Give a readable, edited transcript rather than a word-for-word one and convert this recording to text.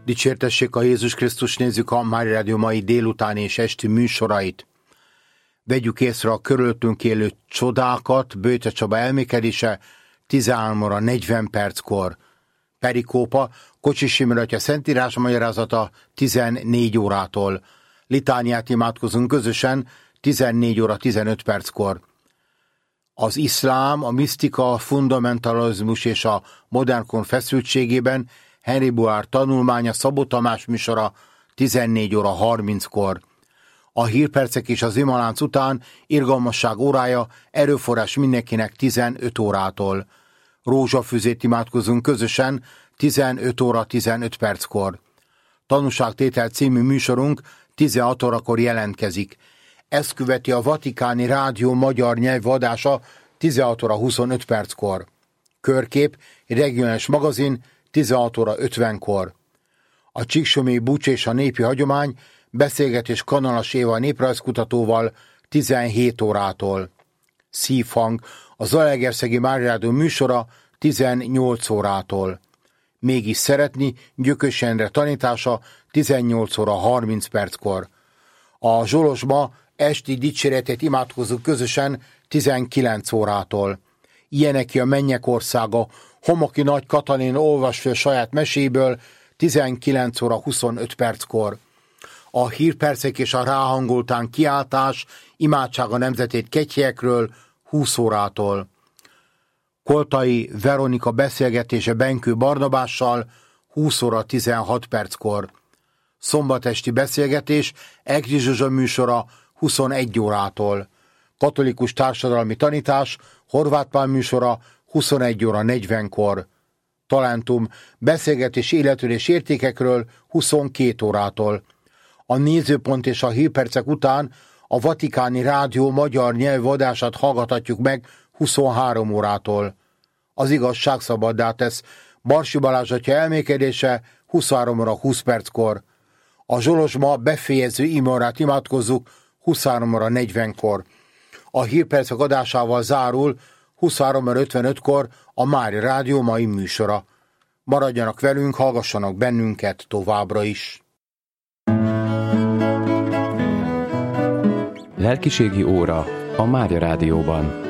Dicsértessék a Jézus Krisztus, nézzük a Mária Rádió mai délutáni és esti műsorait. Vegyük észre a körülöttünk élő csodákat. Böjte Csaba elmékedése 13 óra 40 perckor. Perikópa, Kocsis Imre atya szentírás magyarázata 14 órától. Litániát imádkozunk közösen 14 óra 15 perckor. Az iszlám, a misztika, a fundamentalizmus és a modernkor feszültségében Henry Boár tanulmánya Szabó Tamás műsora 14 óra 30-kor. A hírpercek és az imalánc után irgalmasság órája, erőforrás mindenkinek 15 órától. Rózsafüzét imádkozunk közösen 15 óra 15 perckor. Tanúságtétel című műsorunk 16 órakor jelentkezik. Ezt követi a Vatikáni Rádió magyar nyelvű adása 16 óra 25 perckor. Körkép, regionális magazin 16 óra 50-kor. A Csíksomai Bucs és a népi hagyomány, beszélgetés Kanalas Éva néprajzkutatóval 17 órától. Szívhang, a Zalaegerszegi Mária Rádió műsora 18 órától. Mégis szeretni, Gyökös Endre tanítása 18 óra 30 perckor. A Zsolosba esti dicséretet imádkozunk közösen 19 órától. Ilyenek ki a mennyek országa, Homoki Nagy Katalin olvas fel saját meséből 19 óra 25 perckor. A hírpercek és a ráhangoltán kiáltás, imádság a nemzetét kegyhelyekről 20 órától. Koltai Veronika beszélgetése Benkő Barnabással 20 óra 16 perckor. Szombatesti beszélgetés Egri Zsuzsa műsora 21 órától. Katolikus társadalmi tanítás Horváth Pál műsora 21 óra 40-kor. Talentum beszélgetés életről és értékekről 22 órától. A nézőpont és a hírpercek után a Vatikáni Rádió magyar nyelvű adását hallgathatjuk meg 23 órától. Az igazság szabaddá tesz Barsi Balázs atya elmékedése 23 óra 20 perckor. A Zsolosma befejező imarát imádkozzuk 23 óra 40-kor. A hírpercek adásával zárul 23 óra 55-kor a Mária Rádió mai műsora. Maradjanak velünk, hallgassanak bennünket továbbra is. Lelkiségi óra a Mária Rádióban.